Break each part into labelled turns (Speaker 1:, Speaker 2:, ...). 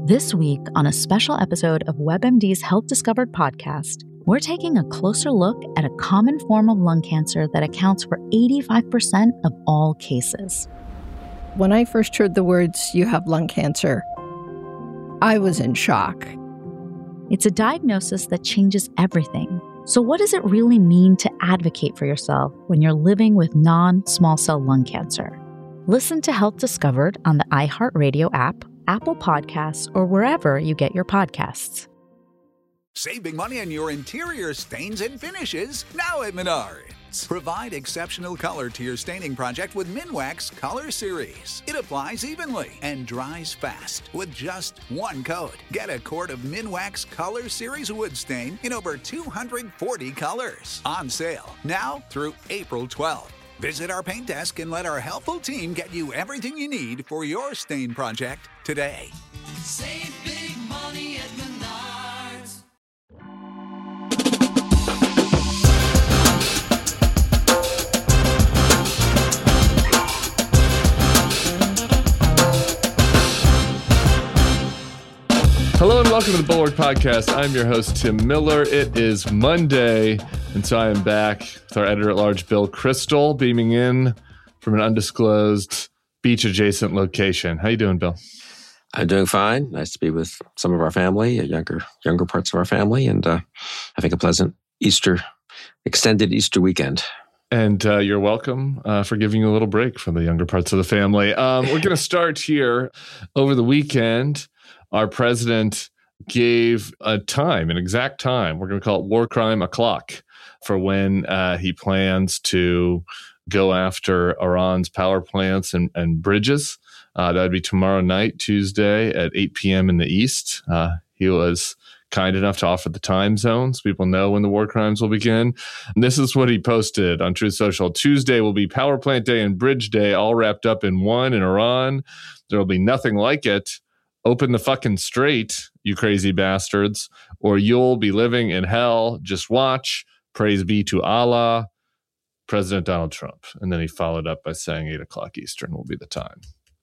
Speaker 1: This week, on a special episode of WebMD's Health Discovered podcast, we're taking a closer look at a common form of lung cancer that accounts for 85% of all cases.
Speaker 2: When I first heard the words, "you have lung cancer," I was in shock.
Speaker 1: It's a diagnosis that changes everything. So what does it really mean to advocate for yourself when you're living with non-small cell lung cancer? Listen to Health Discovered on the iHeartRadio app, Apple Podcasts, or wherever you get your podcasts.
Speaker 3: Save big money on your interior stains and finishes now at Menards. Provide exceptional color to your staining project with Minwax Color Series. It applies evenly and dries fast with just one coat. Get a quart of Minwax Color Series wood stain in over 240 colors. On sale now through April 12th. Visit our paint desk and let our helpful team get you everything you need for your stain project today.
Speaker 4: Save big money at Menards.
Speaker 5: Hello and welcome to the Bulwark Podcast. I'm your host, Tim Miller. It is Monday, and so I am back with our editor-at-large, Bill Kristol, beaming in from an undisclosed beach-adjacent location. How you doing, Bill?
Speaker 6: I'm doing fine. Nice to be with some of our family, younger parts of our family, and having a pleasant extended Easter weekend.
Speaker 5: And you're welcome for giving you a little break from the younger parts of the family. We're going to start here. Over the weekend, our president gave an exact time. We're going to call it war crime o'clock for when he plans to go after Iran's power plants and bridges. That would be tomorrow night, Tuesday at 8 p.m. in the East. He was kind enough to offer the time zones. People know when the war crimes will begin. And this is what he posted on Truth Social. Tuesday will be Power Plant Day and Bridge Day, all wrapped up in one in Iran. There will be nothing like it. Open the fucking strait, you crazy bastards, or you'll be living in hell. Just watch. Praise be to Allah. President Donald Trump. And then he followed up by saying 8 o'clock Eastern will be the time.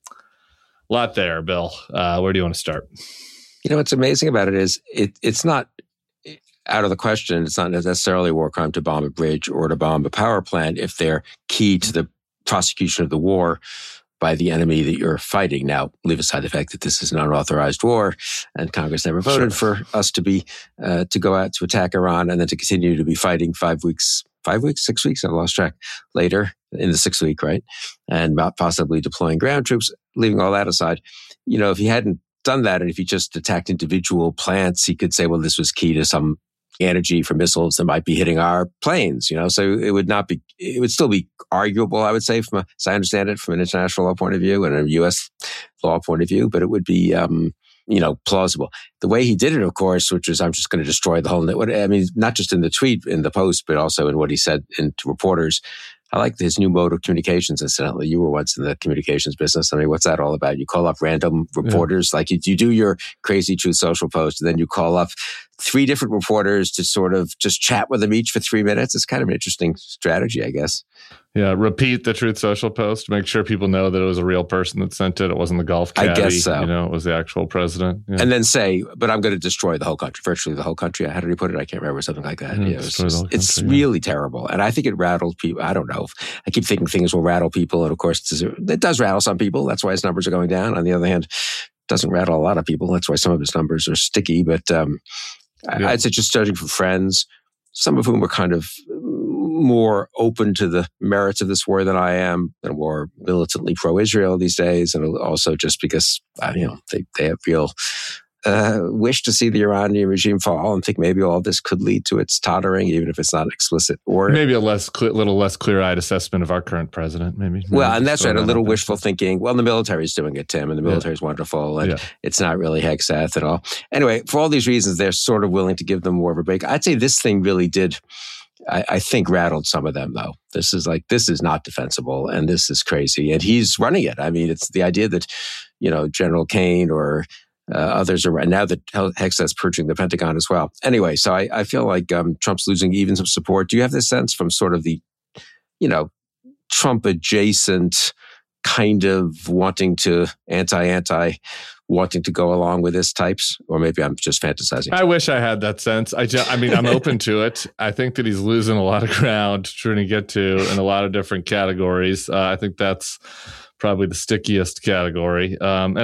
Speaker 5: A lot there, Bill. Where do you want to start?
Speaker 6: You know, what's amazing about it is it's not out of the question. It's not necessarily a war crime to bomb a bridge or to bomb a power plant if they're key to the prosecution of the war by the enemy that you're fighting. Now, leave aside the fact that this is an unauthorized war and Congress never voted for us to go out to attack Iran and then to continue to be fighting 6 weeks, I lost track, later in the 6th week, right? And possibly deploying ground troops, leaving all that aside. You know, if he hadn't done that and if he just attacked individual plants, he could say, well, this was key to some energy for missiles that might be hitting our planes, you know, so it would still be arguable, I would say, as I understand it, from an international law point of view and a U.S. law point of view, but it would be, plausible. The way he did it, of course, which is, I'm just going to destroy the whole network. I mean, not just in the tweet, in the post, but also in what he said to reporters. I like his new mode of communications, incidentally. You were once in the communications business. I mean, what's that all about? You call up random reporters, like you do your crazy Truth Social post, and then you call up 3 different reporters to sort of just chat with them each for 3 minutes. It's kind of an interesting strategy, I guess.
Speaker 5: Yeah, repeat the Truth Social post. Make sure people know that it was a real person that sent it. It wasn't the golf caddy. I guess so. You know, it was the actual president. Yeah.
Speaker 6: And then say, but I'm going to destroy the whole country, virtually the whole country. How did he put it? I can't remember, something like that. Yeah, it's really terrible. And I think it rattled people. I don't know. I keep thinking things will rattle people. And of course, it does rattle some people. That's why his numbers are going down. On the other hand, it doesn't rattle a lot of people. That's why some of his numbers are sticky. But I'd say, just judging from friends, some of whom are kind of more open to the merits of this war than I am, and more militantly pro-Israel these days, and also just because they have real wish to see the Iranian regime fall and think maybe all this could lead to its tottering, even if it's not explicit. Or
Speaker 5: maybe a little less clear-eyed assessment of our current president, maybe.
Speaker 6: Well, and that's right, a little wishful thinking. Well, the military is doing it, Tim, and the military is wonderful, and it's not really Hegseth at all. Anyway, for all these reasons, they're sort of willing to give them more of a break. I'd say this thing really did, I think, rattled some of them, though. This is not defensible, and this is crazy. And he's running it. I mean, it's the idea that, General Kane or others are, now that Hegseth's purging the Pentagon as well. Anyway, so I feel like Trump's losing even some support. Do you have this sense from sort of the, Trump adjacent kind of wanting to anti wanting to go along with this types, or maybe I'm just fantasizing.
Speaker 5: I wish I had that sense. I mean, I'm open to it. I think that he's losing a lot of ground trying to get to in a lot of different categories. I think that's probably the stickiest category. And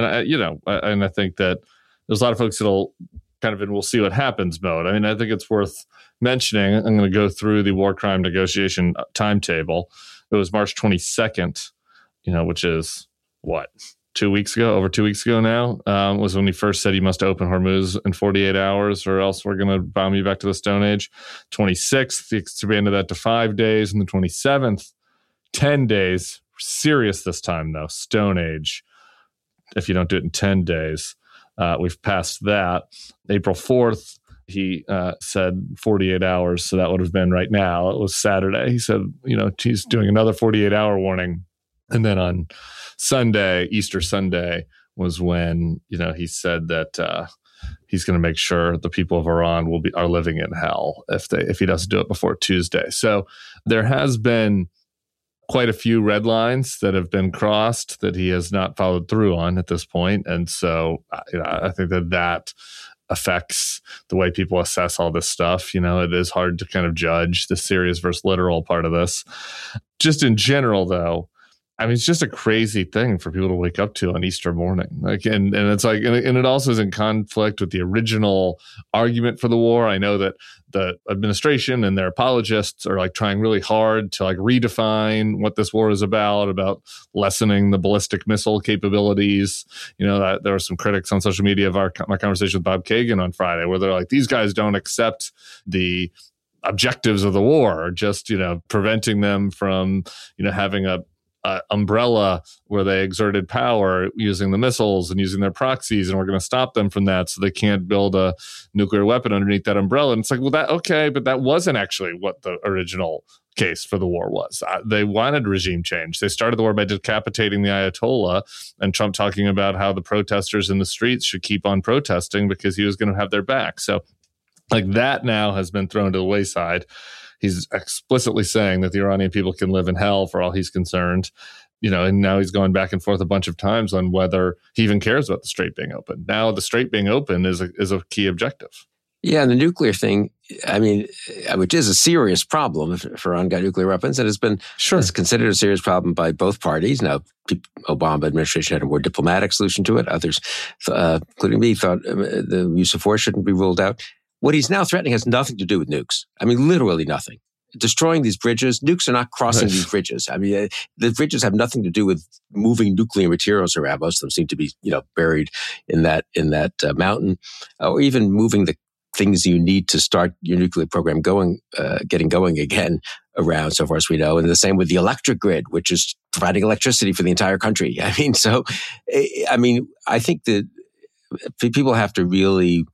Speaker 5: I think that there's a lot of folks that'll kind of in we'll see what happens mode. I mean, I think it's worth mentioning. I'm going to go through the war crime negotiation timetable. It was March 22nd, which is what? 2 weeks ago, over 2 weeks ago now, was when he first said he must open Hormuz in 48 hours or else we're going to bomb you back to the Stone Age. 26th, he expanded that to 5 days. And the 27th, 10 days. Serious this time, though. Stone Age. If you don't do it in 10 days, we've passed that. April 4th, he said 48 hours. So that would have been right now. It was Saturday. He said, he's doing another 48-hour warning. And then on Sunday, Easter Sunday, was when he said that he's going to make sure the people of Iran are living in hell if he doesn't do it before Tuesday. So there has been quite a few red lines that have been crossed that he has not followed through on at this point, and so I think that affects the way people assess all this stuff. It is hard to kind of judge the serious versus literal part of this. Just in general, though. I mean, it's just a crazy thing for people to wake up to on Easter morning. And it's like, and it also is in conflict with the original argument for the war. I know that the administration and their apologists are like trying really hard to like redefine what this war is about lessening the ballistic missile capabilities. That there were some critics on social media of my conversation with Bob Kagan on Friday, where they're like, these guys don't accept the objectives of the war, just, preventing them from, having a umbrella where they exerted power using the missiles and using their proxies, and we're going to stop them from that so they can't build a nuclear weapon underneath that umbrella. And it's like, well, but that wasn't actually what the original case for the war was. They wanted regime change. They started the war by decapitating the Ayatollah, and Trump talking about how the protesters in the streets should keep on protesting because he was going to have their back. So like that now has been thrown to the wayside. He's explicitly saying that the Iranian people can live in hell for all he's concerned, and now he's going back and forth a bunch of times on whether he even cares about the Strait being open. Now the Strait being open is a key objective.
Speaker 6: Yeah, and the nuclear thing, I mean, which is a serious problem if Iran got nuclear weapons, and it's considered a serious problem by both parties. Now, Obama administration had a more diplomatic solution to it. Others, including me, thought the use of force shouldn't be ruled out. What he's now threatening has nothing to do with nukes. I mean, literally nothing. Destroying these bridges, nukes are not crossing these bridges. I mean, the bridges have nothing to do with moving nuclear materials around. Most of them seem to be, buried in that mountain, or even moving the things you need to start your nuclear program getting going again around, so far as we know. And the same with the electric grid, which is providing electricity for the entire country. I mean, I think that people have to really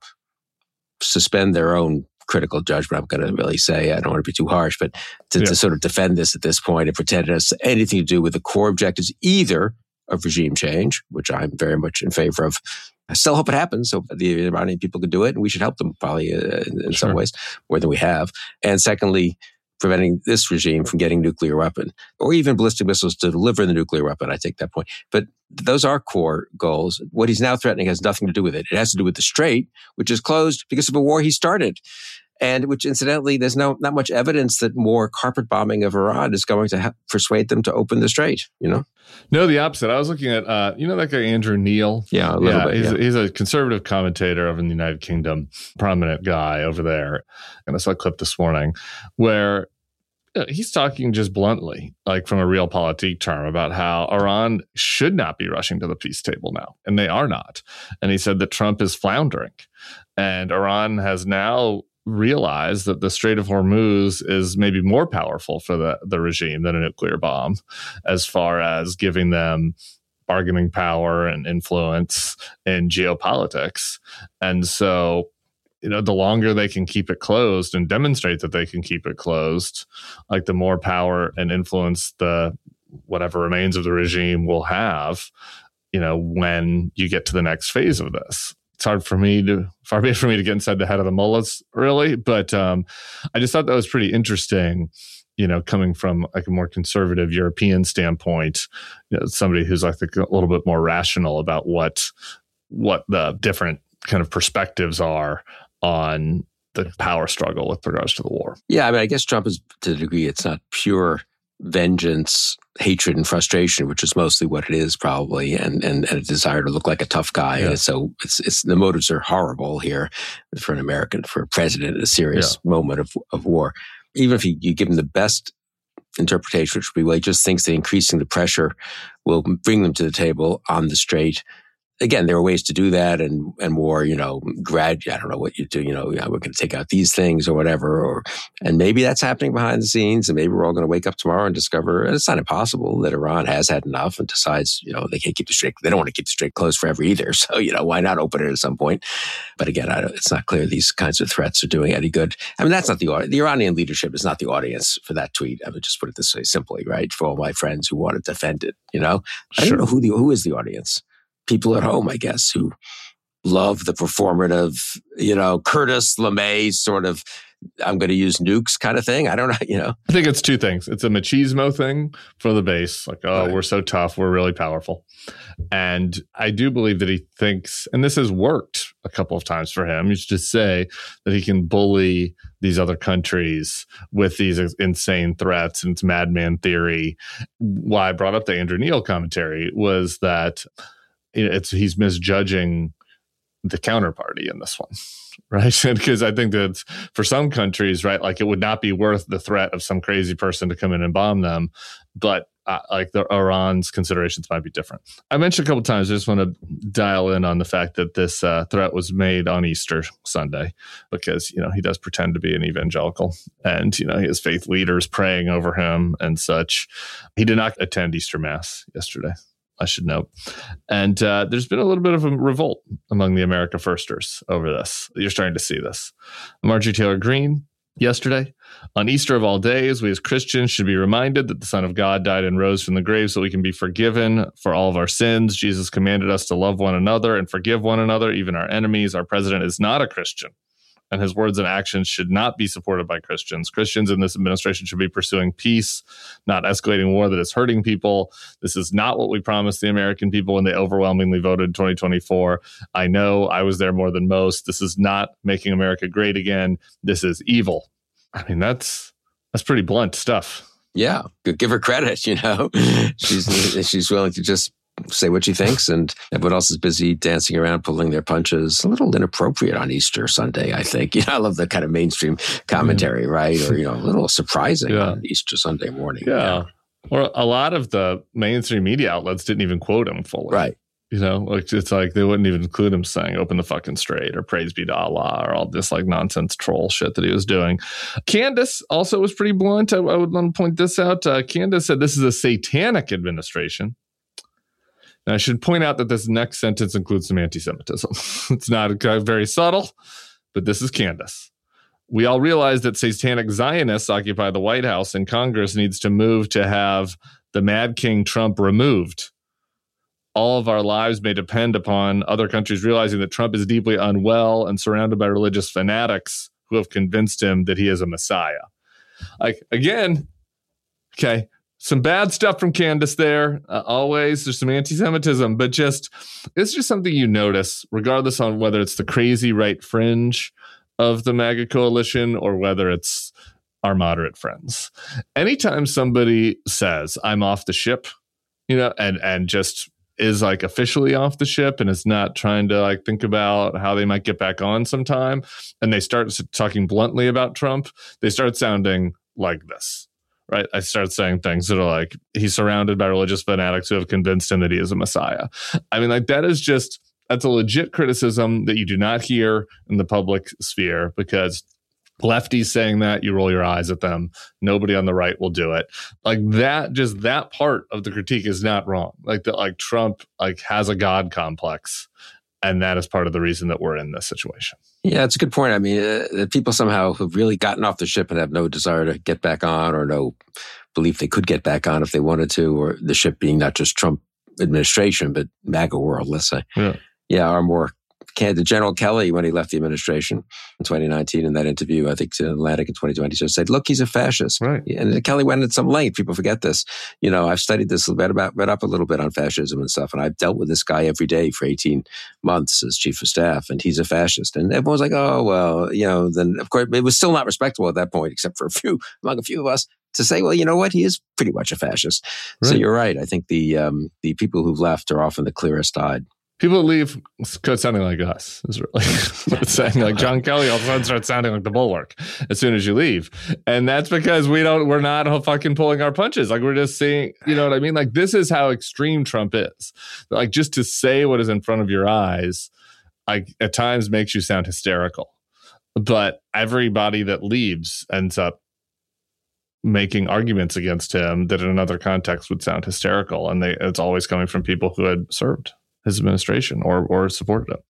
Speaker 6: suspend their own critical judgment. I'm going to really say, I don't want to be too harsh, but to sort of defend this at this point and pretend it has anything to do with the core objectives, either of regime change, which I'm very much in favor of. I still hope it happens so the Iranian people can do it, and we should help them probably in some ways more than we have. And secondly, preventing this regime from getting nuclear weapon or even ballistic missiles to deliver the nuclear weapon. I take that point. But those are core goals. What he's now threatening has nothing to do with it. It has to do with the Strait, which is closed because of a war he started. And which, incidentally, there's not much evidence that more carpet bombing of Iran is going to persuade them to open the Strait, No,
Speaker 5: the opposite. I was looking at, that guy, Andrew Neil?
Speaker 6: Yeah, a little bit.
Speaker 5: He's a conservative commentator over in the United Kingdom, prominent guy over there. And I saw a clip this morning where he's talking just bluntly, like from a realpolitik term, about how Iran should not be rushing to the peace table now. And they are not. And he said that Trump is floundering. And Iran has now realize that the Strait of Hormuz is maybe more powerful for the regime than a nuclear bomb, as far as giving them bargaining power and influence in geopolitics. And so, the longer they can keep it closed and demonstrate that they can keep it closed, like the more power and influence the whatever remains of the regime will have, when you get to the next phase of this. It's far be it for me to get inside the head of the mullahs, really. But I just thought that was pretty interesting, coming from like a more conservative European standpoint, somebody who's I think a little bit more rational about what what the different kind of perspectives are on the power struggle with regards to the war.
Speaker 6: Yeah, I mean, I guess Trump is, to the degree, it's not pure vengeance, hatred, and frustration, which is mostly what it is probably, and a desire to look like a tough guy.
Speaker 5: Yeah.
Speaker 6: And so it's the motives are horrible here for an American, for a president in a serious moment of war. Even if you give him the best interpretation, which would be, well, he just thinks that increasing the pressure will bring them to the table on the straight. Again, there are ways to do that, and more, I don't know what you do, we're going to take out these things or whatever, and maybe that's happening behind the scenes, and maybe we're all going to wake up tomorrow and discover, and it's not impossible, that Iran has had enough and decides, they can't keep the strait, they don't want to keep the strait closed forever either. So, why not open it at some point? But again, it's not clear these kinds of threats are doing any good. I mean, that's not the Iranian leadership is not the audience for that tweet. I would just put it this way simply, right? For all my friends who want to defend it, I don't know who is the audience. People at home, I guess, who love the performative, Curtis LeMay sort of, I'm going to use nukes kind of thing. I don't know,
Speaker 5: I think it's two things. It's a machismo thing for the base, like,
Speaker 6: Right.
Speaker 5: We're so tough, we're really powerful. And I do believe that he thinks, and this has worked a couple of times for him, is to say that he can bully these other countries with these insane threats, and it's madman theory. Why I brought up the Andrew Neil commentary was that he's misjudging the counterparty in this one, right? Because I think that for some countries, right, like it would not be worth the threat of some crazy person to come in and bomb them, but like the Iran's considerations might be different. I mentioned a couple of times, I just want to dial in on the fact that this threat was made on Easter Sunday, because, he does pretend to be an evangelical, and, he has faith leaders praying over him and such. He did not attend Easter Mass yesterday, I should note. And there's been a little bit of a revolt among the America Firsters over this. You're starting to see this. Marjorie Taylor Greene, yesterday, on Easter of all days, we as Christians should be reminded that the Son of God died and rose from the grave so we can be forgiven for all of our sins. Jesus commanded us to love one another and forgive one another, even our enemies. Our president is not a Christian, and his words and actions should not be supported by Christians. Christians in this administration should be pursuing peace, not escalating war that is hurting people. This is not what we promised the American people when they overwhelmingly voted in 2024. I know I was there more than most. This is not making America great again. This is evil. I mean, that's pretty blunt stuff.
Speaker 6: Yeah, give her credit, She's willing to just say what she thinks, and everyone else is busy dancing around, pulling their punches. A little inappropriate on Easter Sunday, I think. I love the kind of mainstream commentary, right? Or, a little surprising on Easter Sunday morning.
Speaker 5: Yeah. Or a lot of the mainstream media outlets didn't even quote him fully.
Speaker 6: Right.
Speaker 5: It's like they wouldn't even include him saying "open the fucking straight" or "praise be to Allah" or all this like nonsense troll shit that he was doing. Candace also was pretty blunt. I would want to point this out. Candace said this is a satanic administration. Now, I should point out that this next sentence includes some anti-Semitism. It's not very subtle, but this is Candace. We all realize that satanic Zionists occupy the White House, and Congress needs to move to have the Mad King Trump removed. All of our lives may depend upon other countries realizing that Trump is deeply unwell and surrounded by religious fanatics who have convinced him that he is a messiah. Like, again, okay, some bad stuff from Candace there. Always, there's some anti-Semitism, but it's just something you notice, regardless on whether it's the crazy right fringe of the MAGA coalition or whether it's our moderate friends. Anytime somebody says, I'm off the ship, and just is like officially off the ship and is not trying to like think about how they might get back on sometime, and they start talking bluntly about Trump, they start sounding like this. Right. I start saying things that are like, he's surrounded by religious fanatics who have convinced him that he is a messiah. I mean, like, that's a legit criticism that you do not hear in the public sphere, because lefties saying that, you roll your eyes at them. Nobody on the right will do it. Like that, just that part of the critique is not wrong. Like Trump has a God complex. And that is part of the reason that we're in this situation.
Speaker 6: Yeah, it's a good point. I mean, people somehow have really gotten off the ship and have no desire to get back on, or no belief they could get back on if they wanted to, or the ship being not just Trump administration, but MAGA world, let's say. Yeah, are more General Kelly, when he left the administration in 2019, in that interview, I think in Atlantic in 2020, just said, look, he's a fascist.
Speaker 5: Right.
Speaker 6: And Kelly went at some length. People forget this. I've studied this, read up a little bit on fascism and stuff, and I've dealt with this guy every day for 18 months as chief of staff, and he's a fascist. And everyone was like, oh, well, then of course, it was still not respectable at that point, except for among a few of us, to say, well, you know what? He is pretty much a fascist. Right. So you're right. I think the people who've left are often the clearest eyed.
Speaker 5: People leave sounding like us is really what it's saying. Like John Kelly all of a sudden starts sounding like the Bulwark as soon as you leave. And that's because we're not fucking pulling our punches. Like we're just saying, you know what I mean? Like this is how extreme Trump is. Like just to say what is in front of your eyes, like at times makes you sound hysterical. But everybody that leaves ends up making arguments against him that in another context would sound hysterical. And it's always coming from people who had served his administration or supported him.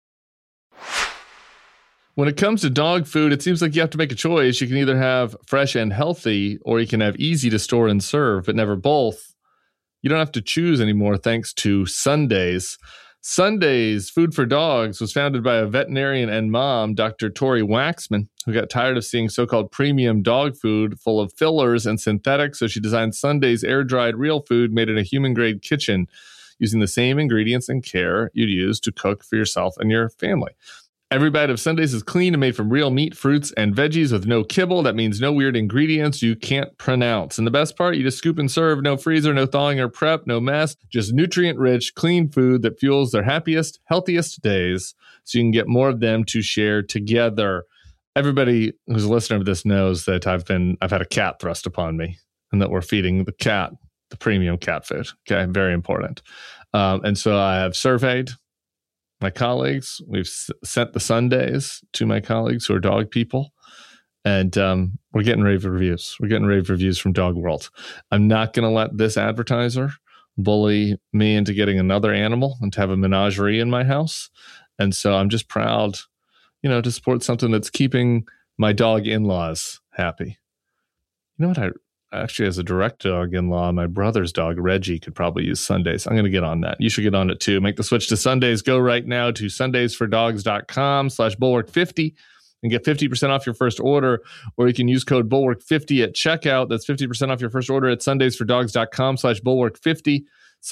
Speaker 5: When it comes to dog food, it seems like you have to make a choice. You can either have fresh and healthy, or you can have easy to store and serve, but never both. You don't have to choose anymore thanks to Sundays. Sundays Food for Dogs was founded by a veterinarian and mom, Dr. Tori Waxman, who got tired of seeing so-called premium dog food full of fillers and synthetics, so she designed Sundays air-dried real food made in a human-grade kitchen, using the same ingredients and care you'd use to cook for yourself and your family. Every bite of Sundays is clean and made from real meat, fruits, and veggies with no kibble. That means no weird ingredients you can't pronounce. And the best part, you just scoop and serve. No freezer, no thawing or prep, no mess. Just nutrient-rich, clean food that fuels their happiest, healthiest days, so you can get more of them to share together. Everybody who's a listener to this knows that I've had a cat thrust upon me, and that we're feeding the cat the premium cat food. Okay, very important. And so I have surveyed my colleagues. We've sent the Sundays to my colleagues who are dog people. And we're getting rave reviews. We're getting rave reviews from Dog World. I'm not going to let this advertiser bully me into getting another animal and to have a menagerie in my house. And so I'm just proud, to support something that's keeping my dog in-laws happy. You know what? Actually, as a direct dog-in-law, my brother's dog, Reggie, could probably use Sundays. I'm going to get on that. You should get on it too. Make the switch to Sundays. Go right now to sundaysfordogs.com/bulwark50 and get 50% off your first order. Or you can use code bulwark50 at checkout. That's 50% off your first order at sundaysfordogs.com/bulwark50.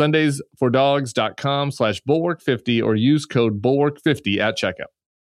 Speaker 5: sundaysfordogs.com/bulwark50 or use code bulwark50 at checkout.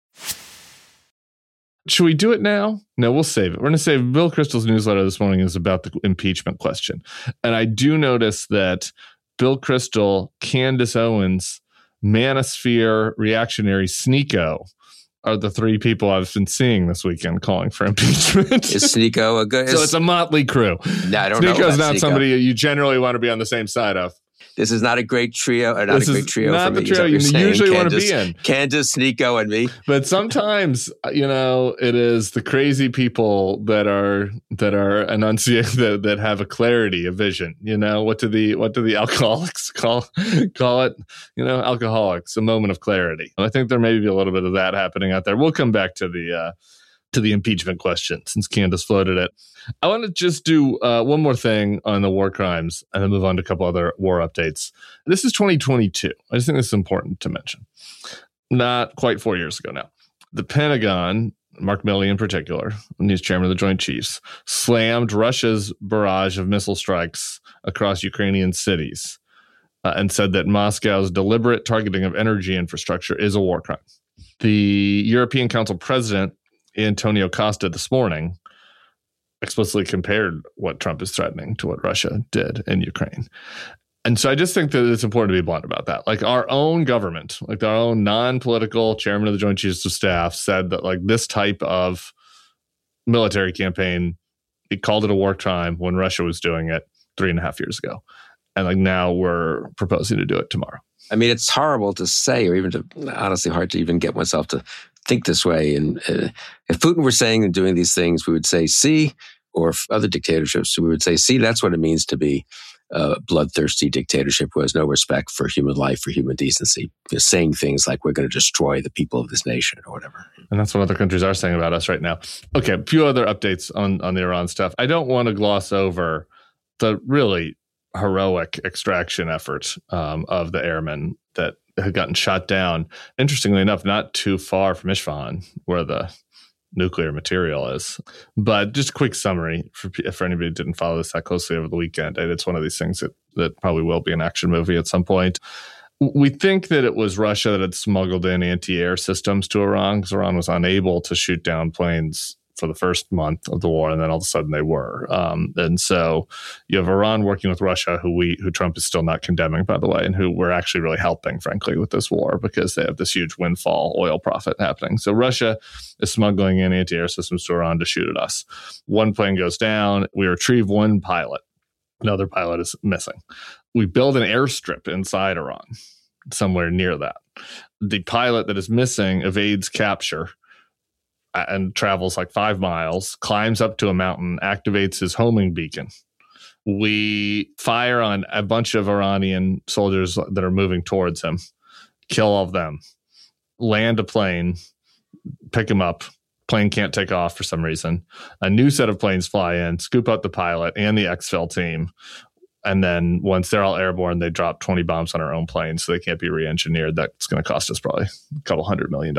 Speaker 5: Should we do it now? No, we'll save it. We're going to save Bill Kristol's newsletter this morning is about the impeachment question. And I do notice that Bill Kristol, Candace Owens, Manosphere Reactionary Sneeko are the three people I've been seeing this weekend calling for impeachment.
Speaker 6: Is Sneeko a good...
Speaker 5: So it's a motley crew.
Speaker 6: No, I don't know
Speaker 5: Sneeko's not
Speaker 6: Sneeko.
Speaker 5: Somebody you generally want to be on the same side of.
Speaker 6: This is not a great trio. Not
Speaker 5: this
Speaker 6: a great trio
Speaker 5: not
Speaker 6: for
Speaker 5: the
Speaker 6: me.
Speaker 5: trio you usually want to be in.
Speaker 6: Candace, Sneeko, and me.
Speaker 5: But sometimes, it is the crazy people that are enunciating that have a clarity, a vision. What do the alcoholics call it? Alcoholics, a moment of clarity. I think there may be a little bit of that happening out there. We'll come back to the impeachment question since Candace floated it. I want to just do one more thing on the war crimes and then move on to a couple other war updates. This is 2022. I just think this is important to mention. Not quite 4 years ago now. The Pentagon, Mark Milley in particular, when he was chairman of the Joint Chiefs, slammed Russia's barrage of missile strikes across Ukrainian cities and said that Moscow's deliberate targeting of energy infrastructure is a war crime. The European Council president, Antonio Costa, this morning explicitly compared what Trump is threatening to what Russia did in Ukraine. And so I just think that it's important to be blunt about that. Like our own government, like our own non-political chairman of the Joint Chiefs of Staff said that like this type of military campaign, he called it a war crime when Russia was doing it 3.5 years ago. And like now we're proposing to do it tomorrow. I
Speaker 6: mean, it's horrible to say, or even to, honestly, hard to even get myself to think this way. And if Putin were saying and doing these things, we would say, see, or if other dictatorships, we would say, see, that's what it means to be a bloodthirsty dictatorship who has no respect for human life, for human decency, just saying things like we're going to destroy the people of this nation or whatever. And that's what other countries are saying about us right now. Okay, a few other updates on the Iran stuff. I don't want to gloss over the really heroic extraction effort of the airmen that
Speaker 5: had gotten shot down. Interestingly enough, not too far from Isfahan, where the nuclear material is. But just a quick summary for anybody who didn't follow this that closely over the weekend. And it's one of these things that probably will be an action movie at some point. We think that it was Russia that had smuggled in anti-air systems to Iran, because Iran was unable to shoot down planes for the first month of the war, and then all of a sudden they were. And so you have Iran working with Russia, who Trump is still not condemning, by the way, and who we're actually really helping, frankly, with this war, because they have this huge windfall oil profit happening. So Russia is smuggling in anti-air systems to Iran to shoot at us. One plane goes down. We retrieve one pilot. Another pilot is missing. We build an airstrip inside Iran, somewhere near that. The pilot that is missing evades capture and travels like 5 miles, climbs up to a mountain, activates his homing beacon. We fire on a bunch of Iranian soldiers that are moving towards him, kill all of them, land a plane, pick him up. Plane can't take off for some reason. A new set of planes fly in, scoop out the pilot and the exfil team. And then once they're all airborne, they drop 20 bombs on our own plane, so they can't be re-engineered. That's going to cost us probably a couple $100 million.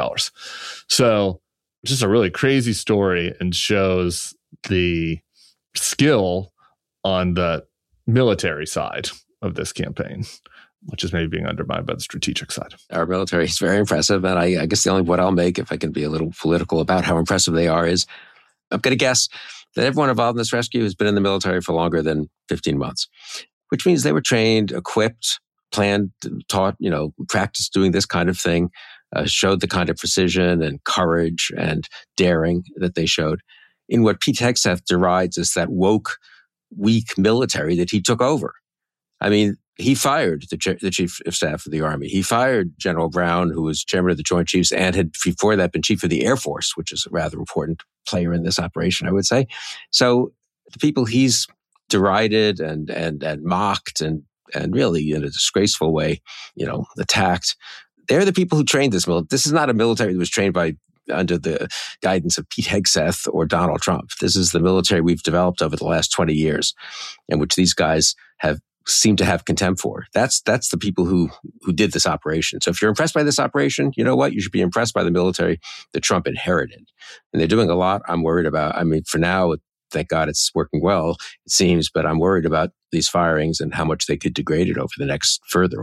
Speaker 5: So just a really crazy story, and shows the skill on the military side of this campaign, which is maybe being undermined by the strategic side.
Speaker 6: Our military is very impressive. And I guess the only point I'll make, if I can be a little political about how impressive they are, is I'm going to guess that everyone involved in this rescue has been in the military for longer than 15 months, which means they were trained, equipped, planned, taught, practiced doing this kind of thing, showed the kind of precision and courage and daring that they showed in what Pete Hegseth derides as that woke, weak military that he took over. I mean, he fired the chief of staff of the Army. He fired General Brown, who was chairman of the Joint Chiefs and had before that been chief of the Air Force, which is a rather important player in this operation, I would say. So the people he's derided and mocked and really in a disgraceful way, attacked, they're the people who trained this military. This is not a military that was trained under the guidance of Pete Hegseth or Donald Trump. This is the military we've developed over the last 20 years, in which these guys seem to have contempt for. That's the people who did this operation. So if you're impressed by this operation, you know what? You should be impressed by the military that Trump inherited. And they're doing a lot. I'm worried about, for now, thank God it's working well, it seems, but I'm worried about these firings and how much they could degrade it over the next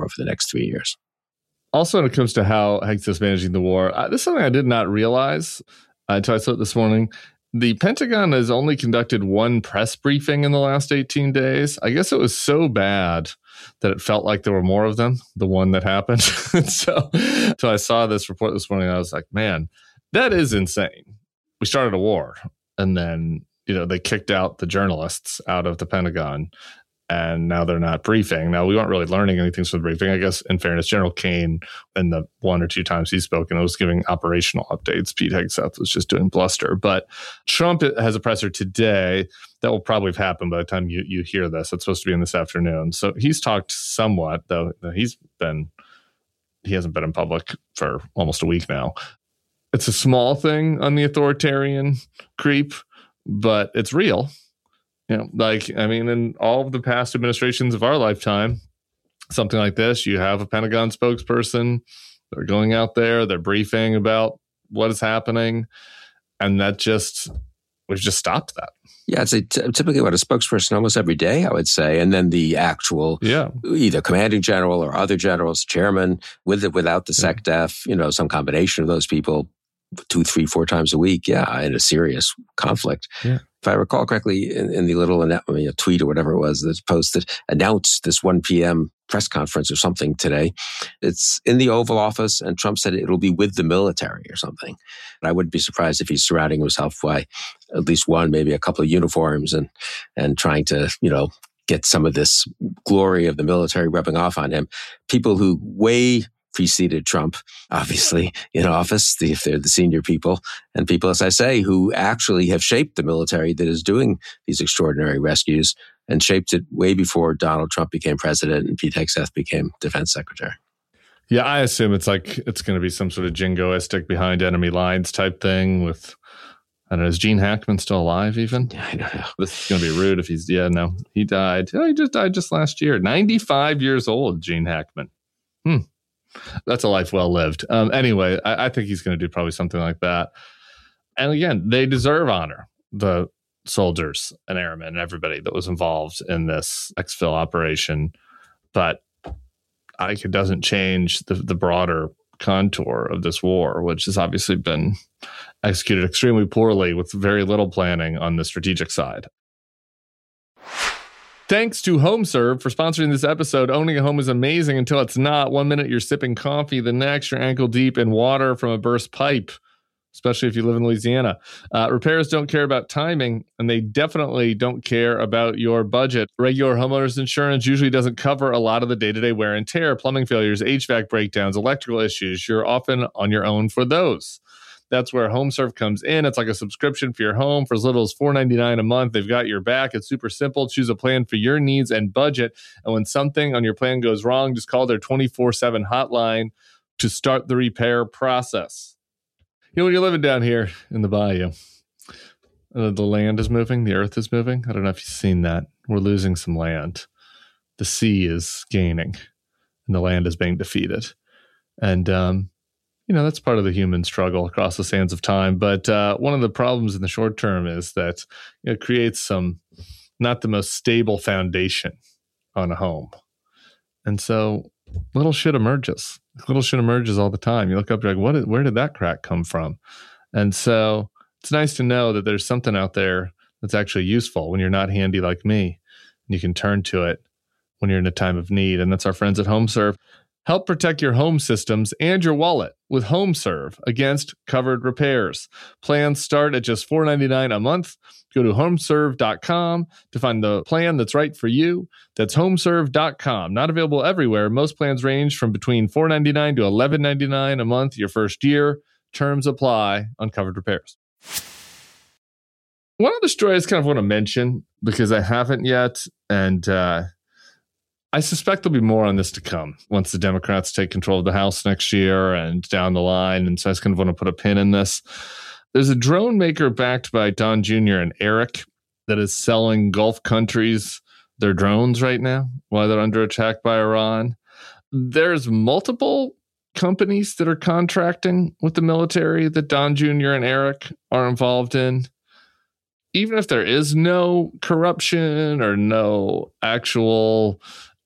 Speaker 6: 3 years.
Speaker 5: Also, when it comes to how Hegseth is managing the war, this is something I did not realize until I saw it this morning. The Pentagon has only conducted one press briefing in the last 18 days. I guess it was so bad that it felt like there were more of them, the one that happened. So I saw this report this morning, I was like, man, that is insane. We started a war, and then they kicked out the journalists out of the Pentagon, and now they're not briefing. Now, we weren't really learning anything from the briefing. I guess, in fairness, General Kane, in the 1 or 2 times he's spoken, was giving operational updates. Pete Hegseth was just doing bluster. But Trump has a presser today that will probably have happened by the time you hear this. It's supposed to be in this afternoon. So he's talked somewhat, though he hasn't been in public for almost a week now. It's a small thing on the authoritarian creep, but it's real. In all of the past administrations of our lifetime, something like this, you have a Pentagon spokesperson. They're going out there, they're briefing about what is happening. And we've just stopped that.
Speaker 6: Yeah, it's typically about a spokesperson almost every day, I would say. And then the actual, either commanding general or other generals, chairman, without the SecDef, some combination of those people 2, 3, 4 times a week. Yeah, in a serious conflict. Yeah. If I recall correctly, in the little tweet or whatever it was that's posted, announced this 1 p.m. press conference or something today. It's in the Oval Office, and Trump said it'll be with the military or something. And I wouldn't be surprised if he's surrounding himself by at least one, maybe a couple of uniforms and trying to, get some of this glory of the military rubbing off on him. People who way preceded Trump, obviously, in office, if they're the senior people, and people, as I say, who actually have shaped the military that is doing these extraordinary rescues and shaped it way before Donald Trump became president and Pete Hegseth became defense secretary.
Speaker 5: Yeah, I assume it's going to be some sort of jingoistic behind enemy lines type thing with, I don't know, is Gene Hackman still alive even?
Speaker 6: Yeah, I don't know.
Speaker 5: This is going to be rude if he died. Oh, he just died just last year. 95 years old, Gene Hackman. That's a life well lived. Anyway, I think he's going to do probably something like that. And again, they deserve honor, the soldiers and airmen and everybody that was involved in this exfil operation. But I think it doesn't change the broader contour of this war, which has obviously been executed extremely poorly with very little planning on the strategic side. Thanks to HomeServe for sponsoring this episode. Owning a home is amazing until it's not. 1 minute you're sipping coffee, the next you're ankle deep in water from a burst pipe, especially if you live in Louisiana. Repairs don't care about timing, and they definitely don't care about your budget. Regular homeowners insurance usually doesn't cover a lot of the day-to-day wear and tear, plumbing failures, HVAC breakdowns, electrical issues. You're often on your own for those. That's where HomeServe comes in. It's like a subscription for your home for as little as $4.99 a month. They've got your back. It's super simple. Choose a plan for your needs and budget. And when something on your plan goes wrong, just call their 24/7 hotline to start the repair process. You know, when you're living down here in the bayou, the land is moving, the earth is moving. I don't know if you've seen that. We're losing some land. The sea is gaining, and the land is being defeated. And, that's part of the human struggle across the sands of time. But one of the problems in the short term is that it creates some not the most stable foundation on a home. And so little shit emerges. Little shit emerges all the time. You look up, you're like, where did that crack come from? And so it's nice to know that there's something out there that's actually useful when you're not handy like me. And you can turn to it when you're in a time of need. And that's our friends at HomeServe. Help protect your home systems and your wallet with HomeServe against covered repairs. Plans start at just $4.99 a month. Go to homeserve.com to find the plan that's right for you. That's homeserve.com. Not available everywhere. Most plans range from between $4.99 to $11.99 a month your first year. Terms apply on covered repairs. One other story I just kind of want to mention because I haven't yet, and I suspect there'll be more on this to come once the Democrats take control of the House next year and down the line. And so I just kind of want to put a pin in this. There's a drone maker backed by Don Jr. and Eric that is selling Gulf countries their drones right now while they're under attack by Iran. There's multiple companies that are contracting with the military that Don Jr. and Eric are involved in. Even if there is no corruption or no actual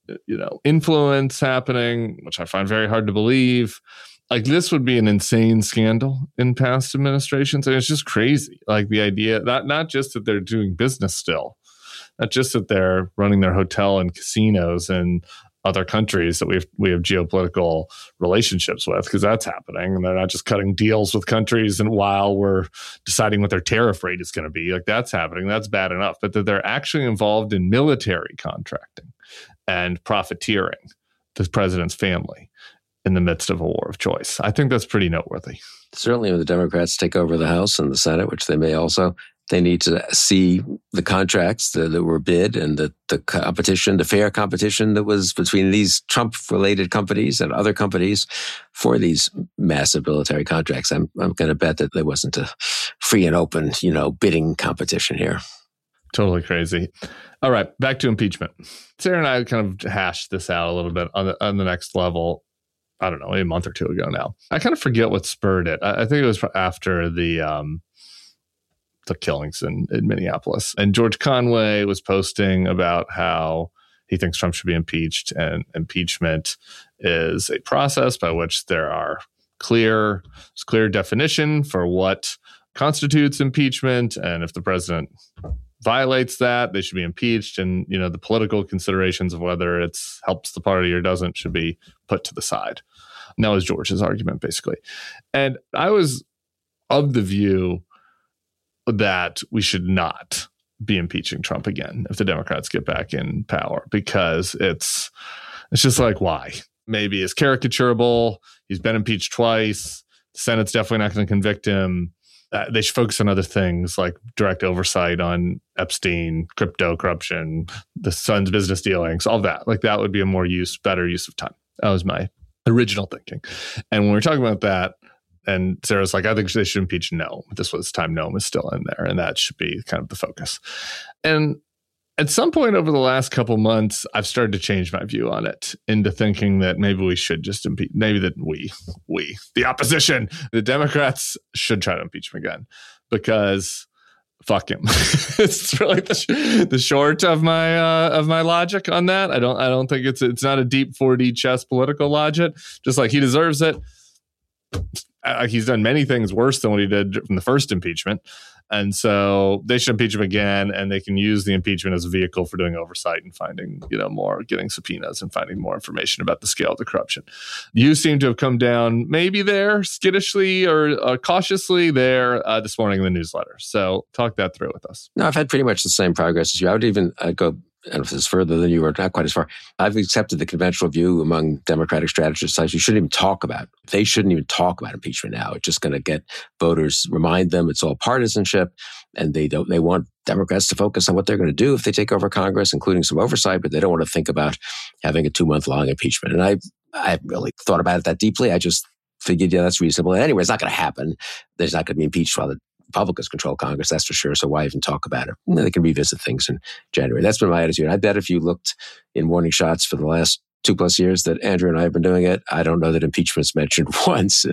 Speaker 5: influence happening, which I find very hard to believe. Like, this would be an insane scandal in past administrations. And it's just crazy. Like, the idea that not just that they're doing business still, not just that they're running their hotel and casinos in other countries that we have geopolitical relationships with, because that's happening. And they're not just cutting deals with countries and while we're deciding what their tariff rate is going to be. Like, that's happening. That's bad enough. But that they're actually involved in military contracting and profiteering the president's family in the midst of a war of choice. I think that's pretty noteworthy.
Speaker 6: Certainly when the Democrats take over the House and the Senate, which they may also, they need to see the contracts that were bid and the competition, the fair competition that was between these Trump-related companies and other companies for these massive military contracts. I'm going to bet that there wasn't a free and open, bidding competition here.
Speaker 5: Totally crazy. All right, back to impeachment. Sarah and I kind of hashed this out a little bit on the next level. I don't know, a month or two ago now. I kind of forget what spurred it. I think it was after the killings in Minneapolis. And George Conway was posting about how he thinks Trump should be impeached, and impeachment is a process by which there are clear definition for what constitutes impeachment. And if the president violates that, they should be impeached. And, the political considerations of whether it helps the party or doesn't should be put to the side. And that was George's argument, basically. And I was of the view that we should not be impeaching Trump again if the Democrats get back in power, because it's just like, why? Maybe it's caricaturable. He's been impeached twice. The Senate's definitely not going to convict him. They should focus on other things like direct oversight on Epstein, crypto corruption, the son's business dealings, all that. Like, that would be a better use of time. That was my original thinking. And when we were talking about that, and Sarah's like, I think they should impeach Noam. This was time Noam is still in there, and that should be kind of the focus. And At some point over the last couple months, I've started to change my view on it into thinking that maybe we should just impeach. Maybe that we, the opposition, the Democrats should try to impeach him again because fuck him. It's really the short of my logic on that. I don't think it's not a deep 4D chess political logic. Just like he deserves it. He's done many things worse than what he did from the first impeachment. And so they should impeach him again, and they can use the impeachment as a vehicle for doing oversight and finding, more, getting subpoenas and finding more information about the scale of the corruption. You seem to have come down maybe there skittishly or cautiously there this morning in the newsletter. So talk that through with us.
Speaker 6: No, I've had pretty much the same progress as you. I would even go, and if it's further than you, or not quite as far, I've accepted the conventional view among Democratic strategists. You shouldn't even talk about. They shouldn't even talk about impeachment now. It's just going to get voters, remind them it's all partisanship, and they want Democrats to focus on what they're going to do if they take over Congress, including some oversight, but they don't want to think about having a 2-month-long impeachment. And I haven't really thought about it that deeply. I just figured, that's reasonable. And anyway, it's not going to happen. There's not going to be impeached while the Republicans control Congress, that's for sure. So why even talk about it? They can revisit things in January. That's been my attitude. I bet if you looked in Morning Shots for the last 2+ years that Andrew and I have been doing it, I don't know that impeachment's mentioned once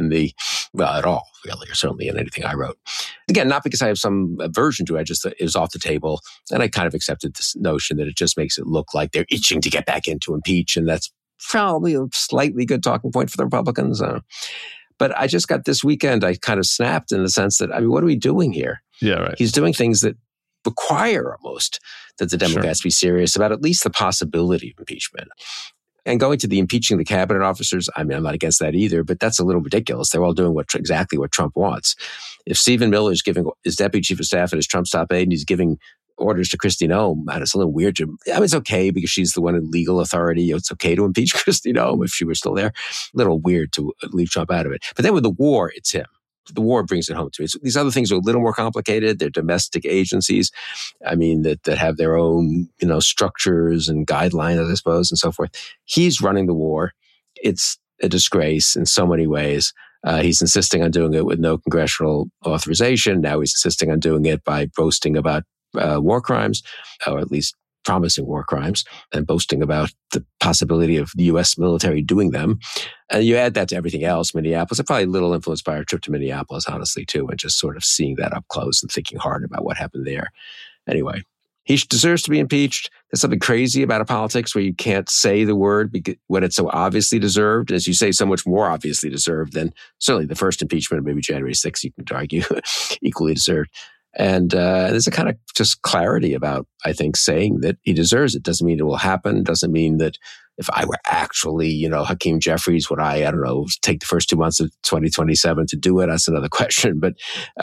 Speaker 6: at all, really, or certainly in anything I wrote. Again, not because I have some aversion to it, just it was off the table. And I kind of accepted this notion that it just makes it look like they're itching to get back into impeach. And that's probably a slightly good talking point for the Republicans. But I just got this weekend, I kind of snapped in the sense that, what are we doing here? Yeah, right. He's doing things that require almost that the Democrats be serious about at least the possibility of impeachment. And going to the impeaching the cabinet officers, I'm not against that either, but that's a little ridiculous. They're all doing exactly what Trump wants. If Stephen Miller is giving his deputy chief of staff and his Trump's top aide, and he's giving orders to Kristi Noem, it's a little weird. It's okay because she's the one in legal authority. It's okay to impeach Kristi Noem if she were still there. A little weird to leave Trump out of it. But then with the war, it's him. The war brings it home to me. These other things are a little more complicated. They're domestic agencies. That have their own, structures and guidelines, I suppose, and so forth. He's running the war. It's a disgrace in so many ways. He's insisting on doing it with no congressional authorization. Now he's insisting on doing it by boasting about war crimes, or at least promising war crimes, and boasting about the possibility of the U.S. military doing them. And you add that to everything else, Minneapolis, and probably a little influenced by our trip to Minneapolis, honestly, too, and just sort of seeing that up close and thinking hard about what happened there. Anyway, he deserves to be impeached. There's something crazy about a politics where you can't say the word when it's so obviously deserved. As you say, so much more obviously deserved than certainly the first impeachment, maybe January 6th, you could argue, equally deserved. And there's a kind of just clarity about, I think, saying that he deserves it. Doesn't mean it will happen. Doesn't mean that if I were actually, Hakeem Jeffries, would I don't know, take the first 2 months of 2027 to do it? That's another question. But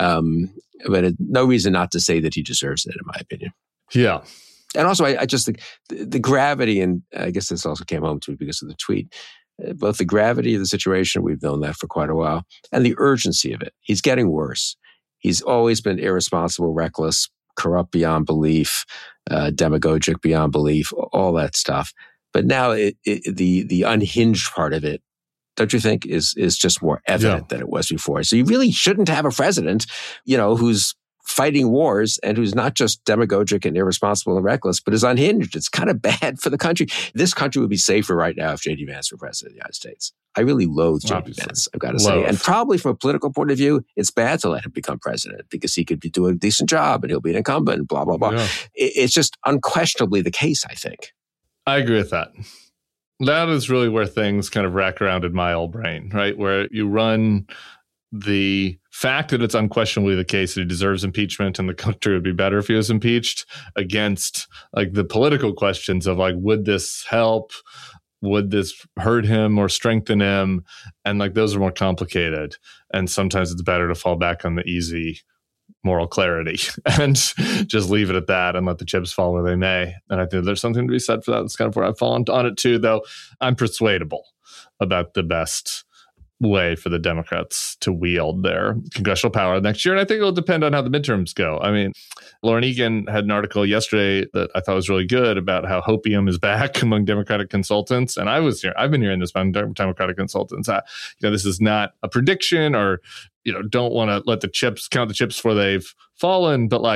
Speaker 6: no reason not to say that he deserves it, in my opinion.
Speaker 5: Yeah.
Speaker 6: And also, I just think the gravity, and I guess this also came home to me because of the tweet, both the gravity of the situation, we've known that for quite a while, and the urgency of it. He's getting worse. He's always been irresponsible, reckless, corrupt beyond belief, demagogic beyond belief, all that stuff. But now the unhinged part of it, don't you think, is just more evident than it was before? So you really shouldn't have a president, who's fighting wars and who's not just demagogic and irresponsible and reckless, but is unhinged. It's kind of bad for the country. This country would be safer right now if J.D. Vance were president of the United States. I really loathe J.D. Vance, I've got to say. And probably from a political point of view, it's bad to let him become president because he could be doing a decent job and he'll be an incumbent, blah, blah, blah. Yeah. It's just unquestionably the case, I think.
Speaker 5: I agree with that. That is really where things kind of rack around in my old brain, right? Where you run the fact that it's unquestionably the case that he deserves impeachment and the country would be better if he was impeached against like the political questions of like, would this help? Would this hurt him or strengthen him? And like, those are more complicated. And sometimes it's better to fall back on the easy moral clarity and just leave it at that and let the chips fall where they may. And I think there's something to be said for that. That's kind of where I've fallen on it too, though I'm persuadable about the best way for the Democrats to wield their congressional power next year. And I think it'll depend on how the midterms go. I mean, Lauren Egan had an article yesterday that I thought was really good about how hopium is back among Democratic consultants. And I've been hearing this about Democratic consultants. This is not a prediction or, don't want to let count the chips before they've fallen, but like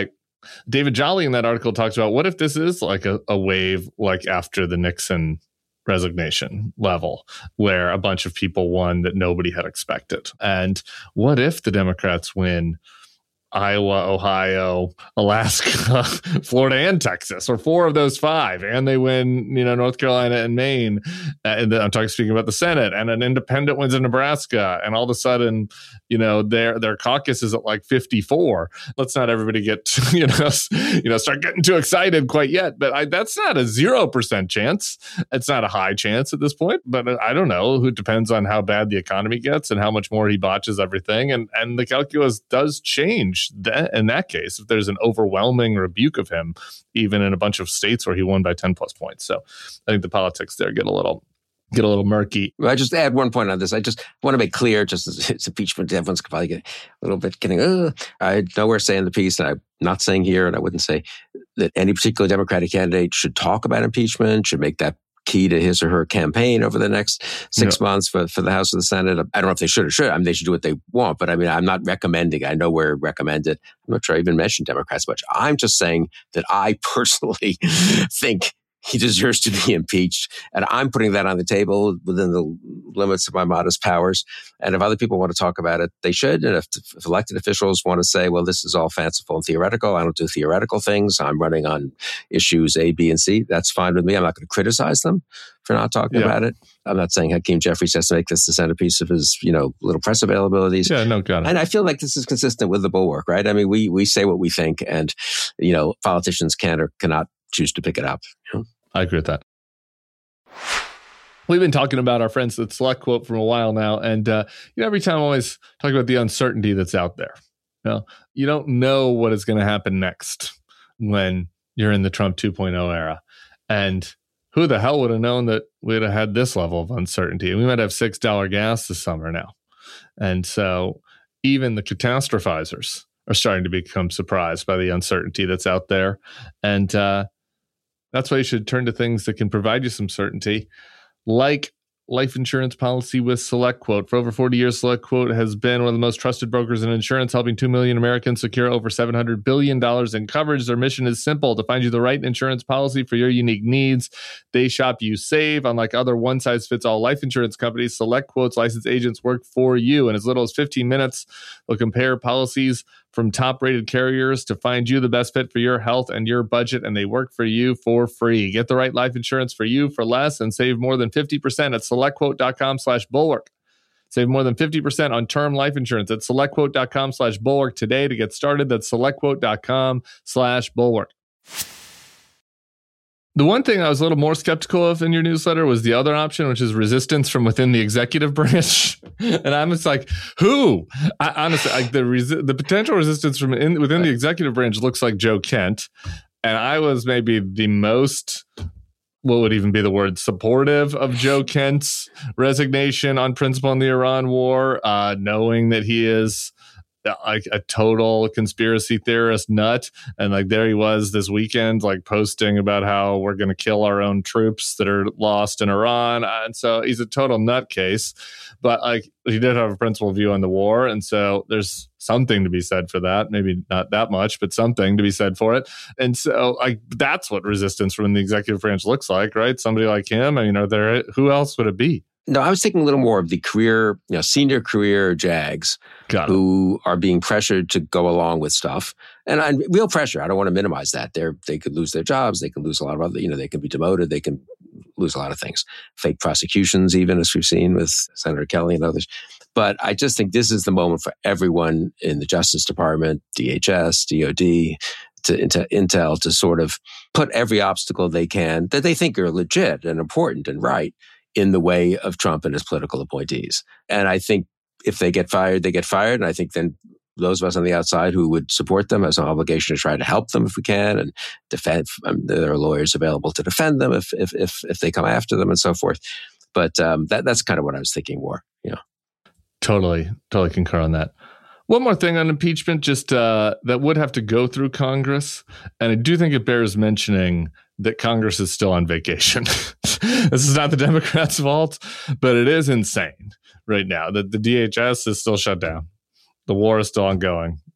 Speaker 5: David Jolly in that article talks about what if this is like a wave like after the Nixon resignation level, where a bunch of people won that nobody had expected. And what if the Democrats win Iowa, Ohio, Alaska, Florida, and Texas, or 4 of those 5, and they win, North Carolina and Maine. And I'm speaking about the Senate, and an independent wins in Nebraska, and all of a sudden, their caucus is at like 54. Let's not everybody get, start getting too excited quite yet. But that's not a 0% chance. It's not a high chance at this point. But I don't know. It depends on how bad the economy gets and how much more he botches everything, and the calculus does change. In that case, if there's an overwhelming rebuke of him, even in a bunch of states where he won by 10 plus points. So I think the politics there get a little murky.
Speaker 6: Well, I just add one point on this. I just want to make clear, just as it's impeachment, everyone's probably getting a little bit I nowhere say in the piece, and I'm not saying here, and I wouldn't say that any particular Democratic candidate should talk about impeachment, should make that key to his or her campaign over the next 6 months for the House or the Senate. I don't know if they should or should. I mean, they should do what they want, but I'm not recommending. I know where recommended. I'm not sure I even mentioned Democrats much. I'm just saying that I personally think he deserves to be impeached. And I'm putting that on the table within the limits of my modest powers. And if other people want to talk about it, they should. And if elected officials want to say, well, this is all fanciful and theoretical, I don't do theoretical things, I'm running on issues A, B, and C, that's fine with me. I'm not going to criticize them for not talking about it. I'm not saying Hakeem Jeffries has to make this the centerpiece of his, little press availabilities.
Speaker 5: Yeah, no, got it.
Speaker 6: And I feel like this is consistent with the Bulwark, right? I mean, we say what we think, and, politicians can or cannot choose to pick it up.
Speaker 5: I agree with that. We've been talking about our friends at SelectQuote for a while now. And, every time I always talk about the uncertainty that's out there. You don't know what is going to happen next when you're in the Trump 2.0 era. And who the hell would have known that we'd have had this level of uncertainty? We might have $6 gas this summer now. And so even the catastrophizers are starting to become surprised by the uncertainty that's out there. And that's why you should turn to things that can provide you some certainty, like life insurance policy with SelectQuote. For over 40 years, SelectQuote has been one of the most trusted brokers in insurance, helping 2 million Americans secure over $700 billion in coverage. Their mission is simple: to find you the right insurance policy for your unique needs. They shop, you save. Unlike other one-size-fits-all life insurance companies, SelectQuote's licensed agents work for you. In as little as 15 minutes, they'll compare policies from top-rated carriers to find you the best fit for your health and your budget, and they work for you for free. Get the right life insurance for you for less and save more than 50% at SelectQuote.com/Bulwark. Save more than 50% on term life insurance at SelectQuote.com/Bulwark today to get started. That's SelectQuote.com/Bulwark. The one thing I was a little more skeptical of in your newsletter was the other option, which is resistance from within the executive branch. And I'm just like, who? Honestly, the potential resistance from within the executive branch looks like Joe Kent. And I was maybe the most, what would even be the word, supportive of Joe Kent's resignation on principle in the Iran war, knowing that he is like a total conspiracy theorist nut. And like there he was this weekend, like posting about how we're going to kill our own troops that are lost in Iran. And so he's a total nutcase, but like he did have a principled view on the war. And so there's something to be said for that. Maybe not that much, but something to be said for it. And so like that's what resistance from the executive branch looks like, right? Somebody like him. I mean, who else would it be?
Speaker 6: No, I was thinking a little more of the career, senior career JAGs who are being pressured to go along with stuff. And real pressure. I don't want to minimize that. They could lose their jobs. They can lose a lot of other, they can be demoted. They can lose a lot of things. Fake prosecutions, even, as we've seen with Senator Kelly and others. But I just think this is the moment for everyone in the Justice Department, DHS, DOD, to Intel to sort of put every obstacle they can that they think are legit and important and right in the way of Trump and his political appointees. And I think if they get fired, they get fired. And I think then those of us on the outside who would support them has an obligation to try to help them if we can and defend. There are lawyers available to defend them if they come after them and so forth. But that's kind of what I was thinking more.
Speaker 5: Totally concur on that. One more thing on impeachment, just that would have to go through Congress. And I do think it bears mentioning that Congress is still on vacation. This is not the Democrats' fault, but it is insane right now that the DHS is still shut down. The war is still ongoing.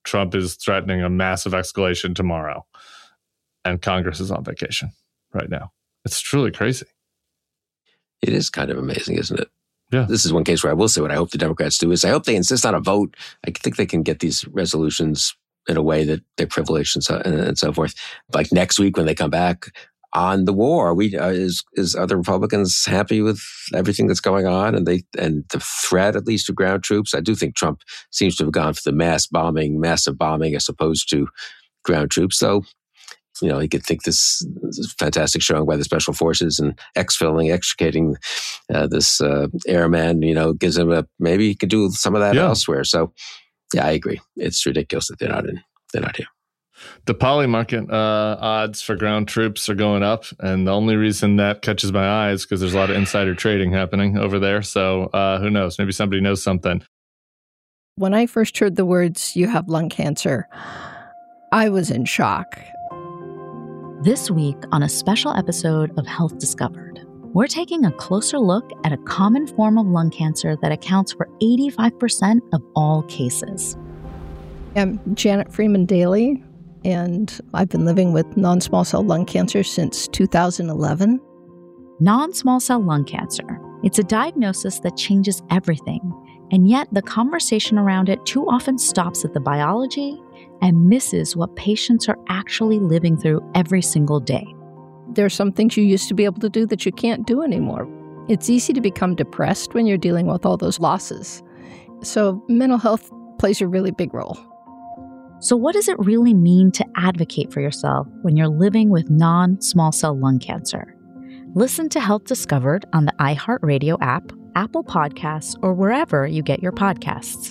Speaker 5: Trump is threatening a massive escalation tomorrow, and Congress is on vacation right now. It's truly crazy.
Speaker 6: It is kind of amazing, isn't it?
Speaker 5: Yeah.
Speaker 6: This is one case where I will say what I hope the Democrats do is I hope they insist on a vote. I think they can get these resolutions in a way that they're privileged and so forth. Like next week when they come back on the war, are the Republicans happy with everything that's going on and the threat at least to ground troops? I do think Trump seems to have gone for the massive bombing as opposed to ground troops, though. You know, he could think this is fantastic showing by the special forces and extricating this airman, gives him maybe he could do some of that elsewhere. So, yeah, I agree. It's ridiculous that they're not here.
Speaker 5: The poly market odds for ground troops are going up. And the only reason that catches my eye is because there's a lot of insider trading happening over there. So who knows? Maybe somebody knows something.
Speaker 2: When I first heard the words, "you have lung cancer," I was in shock.
Speaker 1: This week on a special episode of Health Discovered, we're taking a closer look at a common form of lung cancer that accounts for 85% of all cases.
Speaker 2: I'm Janet Freeman Daly, and I've been living with non-small cell lung cancer since 2011.
Speaker 1: Non-small cell lung cancer. It's a diagnosis that changes everything, and yet the conversation around it too often stops at the biology and misses what patients are actually living through every single day.
Speaker 2: There are some things you used to be able to do that you can't do anymore. It's easy to become depressed when you're dealing with all those losses. So mental health plays a really big role.
Speaker 1: So what does it really mean to advocate for yourself when you're living with non-small cell lung cancer? Listen to Health Discovered on the iHeartRadio app, Apple Podcasts, or wherever you get your podcasts.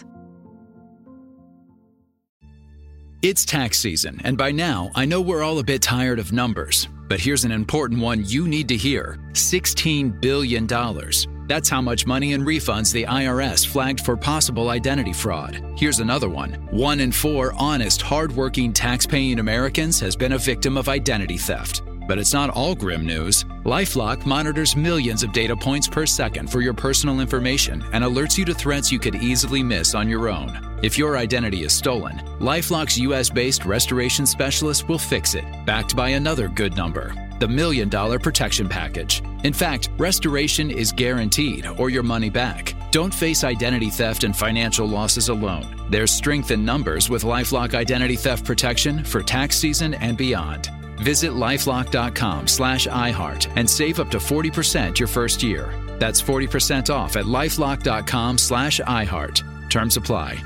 Speaker 7: It's tax season, and by now, I know we're all a bit tired of numbers. But here's an important one you need to hear. $16 billion. That's how much money in refunds the IRS flagged for possible identity fraud. Here's another one. 1 in 4 honest, hardworking, tax-paying Americans has been a victim of identity theft. But it's not all grim news. LifeLock monitors millions of data points per second for your personal information and alerts you to threats you could easily miss on your own. If your identity is stolen, LifeLock's U.S.-based restoration specialist will fix it, backed by another good number, the $1 Million Protection Package. In fact, restoration is guaranteed or your money back. Don't face identity theft and financial losses alone. There's strength in numbers with LifeLock Identity Theft Protection for tax season and beyond. Visit LifeLock.com/iHeart and save up to 40% your first year. That's 40% off at LifeLock.com/iHeart. Terms apply.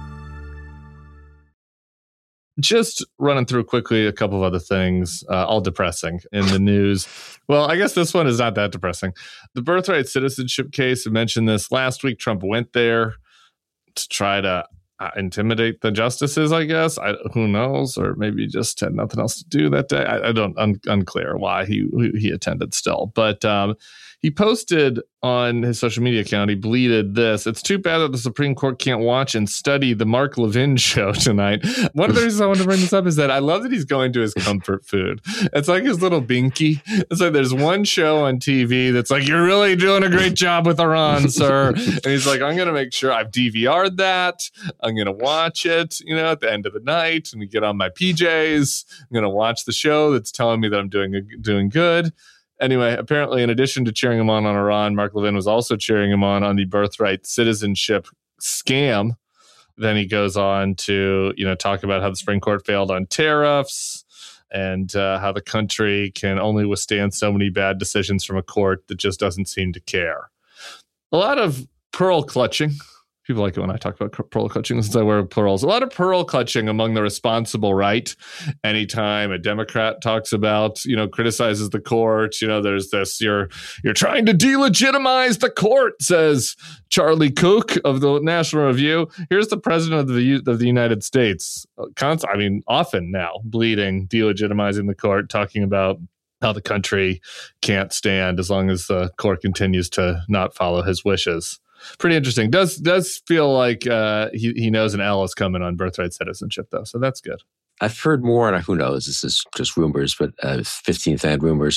Speaker 5: Just running through quickly a couple of other things, all depressing in the news. Well, I guess this one is not that depressing. The birthright citizenship case, I mentioned this last week. Trump went there to try to intimidate the justices, I guess. Who knows? Or maybe just had nothing else to do that day. Unclear why he attended still. But he posted on his social media account, he bleated this: "It's too bad that the Supreme Court can't watch and study the Mark Levin show tonight." One of the reasons I want to bring this up is that I love that he's going to his comfort food. It's like his little binky. It's like there's one show on TV that's like, "You're really doing a great job with Iran, sir." And he's like, "I'm going to make sure I've DVR'd that. I'm going to watch it, at the end of the night and get on my PJs. I'm going to watch the show that's telling me that I'm doing good." Anyway, apparently, in addition to cheering him on Iran, Mark Levin was also cheering him on the birthright citizenship scam. Then he goes on to, talk about how the Supreme Court failed on tariffs and how the country can only withstand so many bad decisions from a court that just doesn't seem to care. A lot of pearl clutching. People like it when I talk about pearl clutching since I wear pearls. A lot of pearl clutching among the responsible right. Anytime a Democrat talks about, criticizes the court, there's this, you're trying to delegitimize the court, says Charlie Cook of the National Review. Here's the president of the United States, often now bleeding, delegitimizing the court, talking about how the country can't stand as long as the court continues to not follow his wishes. Pretty interesting. Does feel like he knows an L is coming on birthright citizenship, though. So that's good.
Speaker 6: I've heard more, and who knows, this is just rumors, but 15th hand rumors,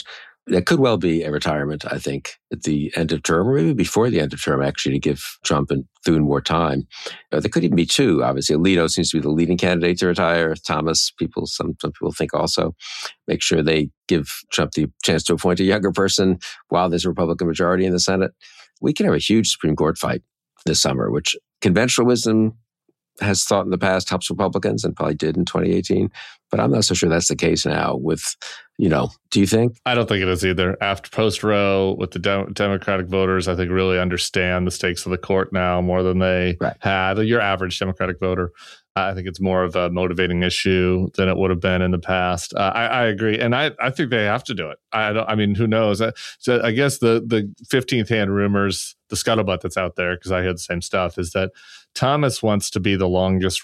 Speaker 6: There could well be a retirement, I think, at the end of term, or maybe before the end of term, actually, to give Trump and Thune more time. There could even be two. Obviously, Alito seems to be the leading candidate to retire. Thomas, some people think also. Make sure they give Trump the chance to appoint a younger person while there's a Republican majority in the Senate. We can have a huge Supreme Court fight this summer, which conventional wisdom has thought in the past helps Republicans and probably did in 2018. But I'm not so sure that's the case now with, do you think?
Speaker 5: I don't think it is either. After post-Roe, with the Democratic voters, I think really understand the stakes of the court now more than they had. Your average Democratic voter, I think it's more of a motivating issue than it would have been in the past. I agree. And I think they have to do it. Who knows? So I guess the 15th hand rumors, the scuttlebutt that's out there, because I heard the same stuff, is that Thomas wants to be the longest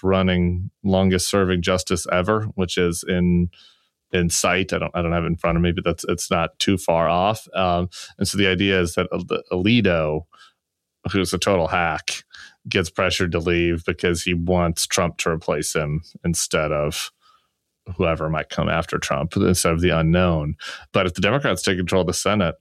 Speaker 5: serving justice ever, which is in sight. I don't have it in front of me, but it's not too far off. And so the idea is that Alito, who's a total hack, gets pressured to leave because he wants Trump to replace him instead of whoever might come after Trump, instead of the unknown. But if the Democrats take control of the Senate,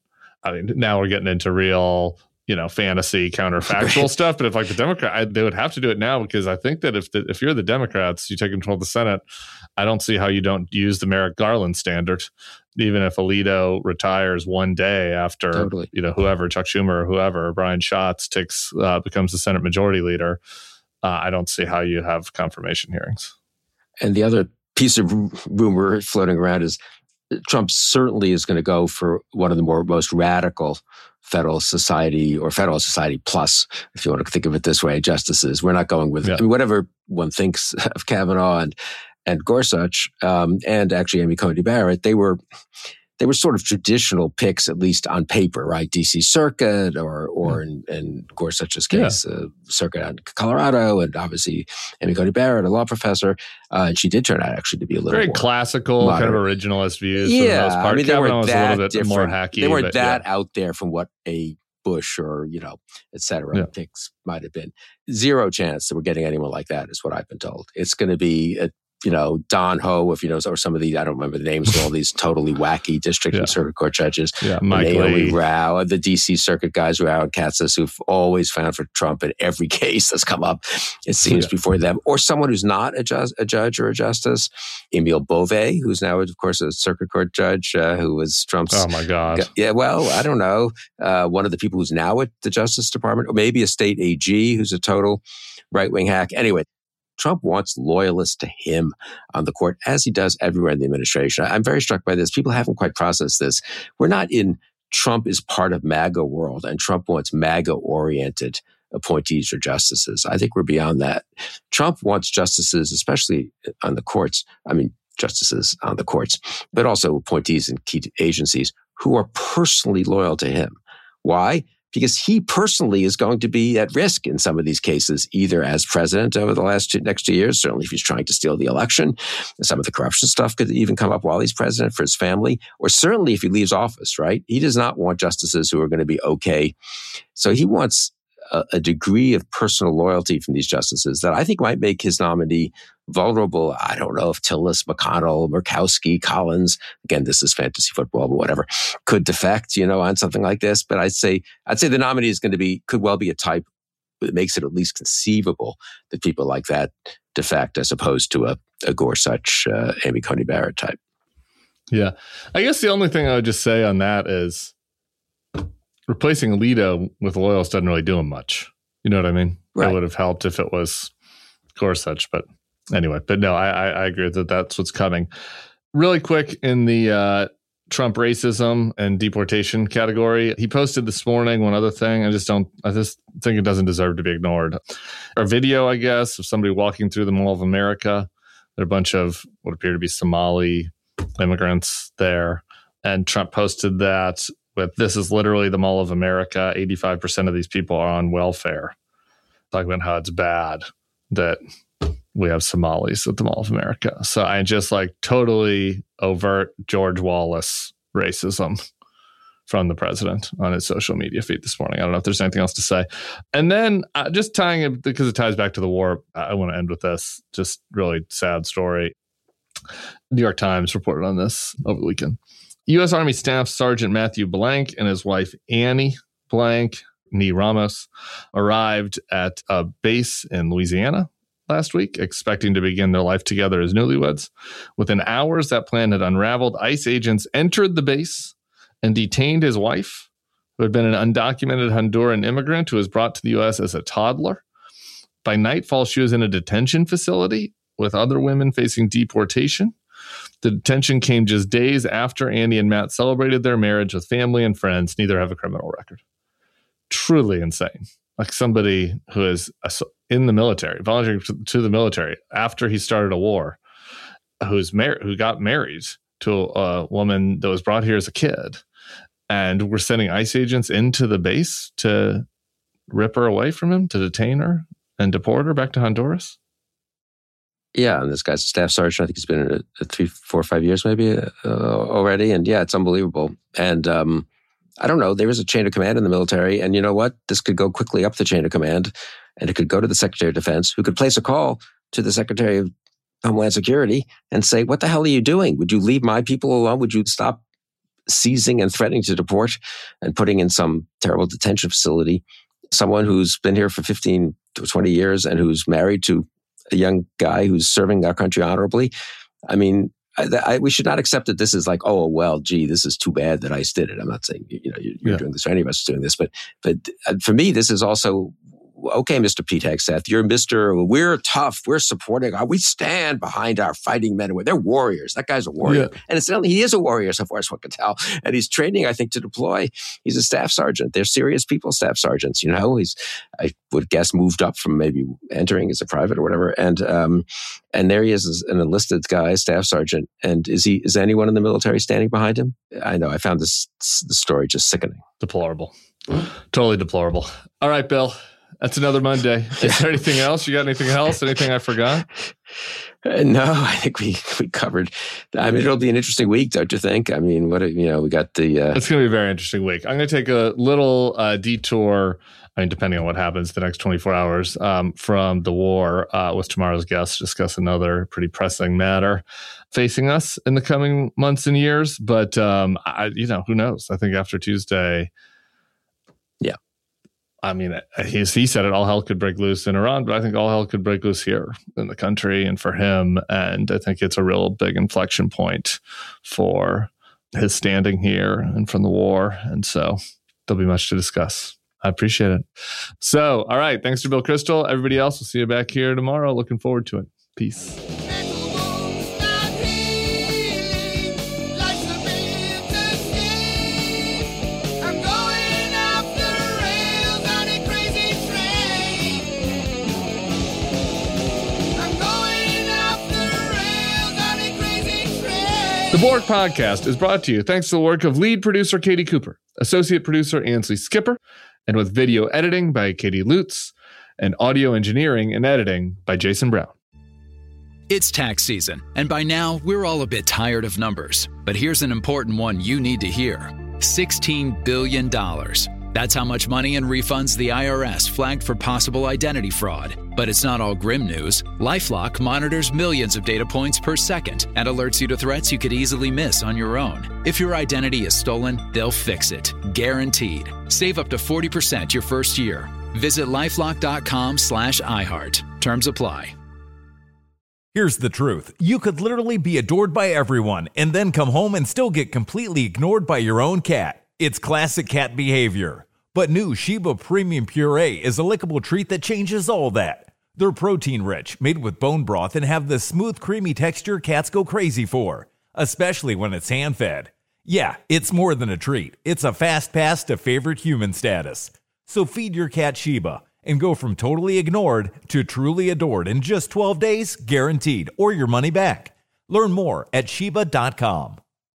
Speaker 5: now we're getting into real, fantasy counterfactual stuff. But if the Democrat, they would have to do it now, because I think that if you're the Democrats, you take control of the Senate, I don't see how you don't use the Merrick Garland standard. Even if Alito retires one day after, whoever, Chuck Schumer or whoever, Brian Schatz becomes the Senate Majority Leader, I don't see how you have confirmation hearings.
Speaker 6: And the other piece of rumor floating around is Trump certainly is going to go for one of the most radical Federalist Society or Federalist Society Plus, if you want to think of it this way, justices. We're not going with whatever one thinks of Kavanaugh and Gorsuch, and actually Amy Coney Barrett. They were sort of traditional picks, at least on paper, right? DC Circuit or in Gorsuch's case, Circuit out in Colorado, and obviously Amy Coney Barrett, a law professor. And she did turn out actually to be a little
Speaker 5: very
Speaker 6: more
Speaker 5: classical,
Speaker 6: moderate.
Speaker 5: Kind of originalist views. For the most part.
Speaker 6: They weren't
Speaker 5: was
Speaker 6: that
Speaker 5: a little bit more hacky.
Speaker 6: They weren't out there from what a Bush or, et cetera, picks might have been. Zero chance that we're getting anyone like that is what I've been told. It's going to be Don Ho, if or some of these, I don't remember the names of all these totally wacky district and circuit court judges.
Speaker 5: Mike Lee.
Speaker 6: Rao, the DC circuit guys, Rao and Katsas, who've always found for Trump in every case that's come up, it seems, before them. Or someone who's not a judge or a justice. Emile Beauvais, who's now, of course, a circuit court judge, who was Trump's...
Speaker 5: Oh, my God.
Speaker 6: Yeah, well, I don't know. One of the people who's now at the Justice Department, or maybe a state AG who's a total right-wing hack. Anyway, Trump wants loyalists to him on the court, as he does everywhere in the administration. I'm very struck by this. People haven't quite processed this. We're not in Trump is part of MAGA world, and Trump wants MAGA-oriented appointees or justices. I think we're beyond that. Trump wants justices, especially on the courts, justices on the courts, but also appointees in key agencies who are personally loyal to him. Why? Because he personally is going to be at risk in some of these cases, either as president over the next 2 years, certainly if he's trying to steal the election. Some of the corruption stuff could even come up while he's president for his family, or certainly if he leaves office, right? He does not want justices who are going to be okay. So he wants a degree of personal loyalty from these justices that I think might make his nominee vulnerable. I don't know if Tillis, McConnell, Murkowski, Collins, again, this is fantasy football, but whatever, could defect, on something like this. But I'd say the nominee is could well be a type that makes it at least conceivable that people like that defect, as opposed to a Gorsuch, Amy Coney Barrett type.
Speaker 5: Yeah. I guess the only thing I would just say on that is replacing Alito with loyalists doesn't really do him much. You know what I mean? Right. It would have helped if it was Gorsuch, but anyway. But no, I agree that that's what's coming. Really quick, in the Trump racism and deportation category, he posted this morning one other thing. I just think it doesn't deserve to be ignored. A video, I guess, of somebody walking through the Mall of America. There are a bunch of what appear to be Somali immigrants there. And Trump posted that with, "This is literally the Mall of America. 85% of these people are on welfare." Talking about how it's bad that we have Somalis at the Mall of America. So I just totally overt George Wallace racism from the president on his social media feed this morning. I don't know if there's anything else to say. And then just tying it, because it ties back to the war, I want to end with this just really sad story. New York Times reported on this over the weekend. U.S. Army Staff Sergeant Matthew Blank and his wife Annie Blank, Nee Ramos, arrived at a base in Louisiana last week, expecting to begin their life together as newlyweds. Within hours, that plan had unraveled. ICE agents entered the base and detained his wife, who had been an undocumented Honduran immigrant who was brought to the U.S. as a toddler. By nightfall, she was in a detention facility with other women facing deportation. The detention came just days after Annie and Matt celebrated their marriage with family and friends. Neither have a criminal record. Truly insane. Like somebody who is in the military, volunteering to the military after he started a war, who got married to a woman that was brought here as a kid. And we're sending ICE agents into the base to rip her away from him, to detain her and deport her back to Honduras.
Speaker 6: Yeah, and this guy's a staff sergeant. I think he's been in it 3, 4, 5 years maybe already. And yeah, it's unbelievable. And I don't know, there is a chain of command in the military. And you know what? This could go quickly up the chain of command. And it could go to the Secretary of Defense, who could place a call to the Secretary of Homeland Security and say, what the hell are you doing? Would you leave my people alone? Would you stop seizing and threatening to deport and putting in some terrible detention facility someone who's been here for 15 to 20 years and who's married to a young guy who's serving our country honorably? I mean, we should not accept that this is like, oh, well, gee, this is too bad that ICE did it. I'm not saying, you're doing this or any of us is doing this, but for me, this is also, okay, Mr. Pete Hegseth, we're tough, we're supporting, we stand behind our fighting men and women. They're warriors. That guy's a warrior. Yeah. And incidentally, he is a warrior, so far as one can tell. And he's training, I think, to deploy. He's a staff sergeant. They're serious people, staff sergeants, He's, I would guess, moved up from maybe entering as a private or whatever. And there he is, an enlisted guy, staff sergeant. And is anyone in the military standing behind him? I know, I found the story just sickening.
Speaker 5: Deplorable. Totally deplorable. All right, Bill. That's another Monday. Is there anything else? You got anything else? Anything I forgot?
Speaker 6: No, I think we covered. I mean, it'll be an interesting week, don't you think? I mean, we got the...
Speaker 5: It's going to be a very interesting week. I'm going to take a little detour, depending on what happens the next 24 hours, from the war with tomorrow's guest, discuss another pretty pressing matter facing us in the coming months and years. But, who knows? I think after Tuesday...
Speaker 6: Yeah.
Speaker 5: I mean, he said it, all hell could break loose in Iran, but I think all hell could break loose here in the country and for him. And I think it's a real big inflection point for his standing here and from the war. And so there'll be much to discuss. I appreciate it. So, all right. Thanks to Bill Kristol. Everybody else, we'll see you back here tomorrow. Looking forward to it. Peace. The Borg Podcast is brought to you thanks to the work of lead producer Katie Cooper, associate producer Ansley Skipper, and with video editing by Katie Lutz, and audio engineering and editing by Jason Brown.
Speaker 7: It's tax season, and by now, we're all a bit tired of numbers. But here's an important one you need to hear. $16 billion. That's how much money in refunds the IRS flagged for possible identity fraud. But it's not all grim news. LifeLock monitors millions of data points per second and alerts you to threats you could easily miss on your own. If your identity is stolen, they'll fix it. Guaranteed. Save up to 40% your first year. Visit LifeLock.com/iHeart. Terms apply.
Speaker 8: Here's the truth. You could literally be adored by everyone and then come home and still get completely ignored by your own cat. It's classic cat behavior. But new Sheba Premium Puree is a lickable treat that changes all that. They're protein-rich, made with bone broth, and have the smooth, creamy texture cats go crazy for, especially when it's hand-fed. Yeah, it's more than a treat. It's a fast pass to favorite human status. So feed your cat Sheba and go from totally ignored to truly adored in just 12 days, guaranteed, or your money back. Learn more at Sheba.com.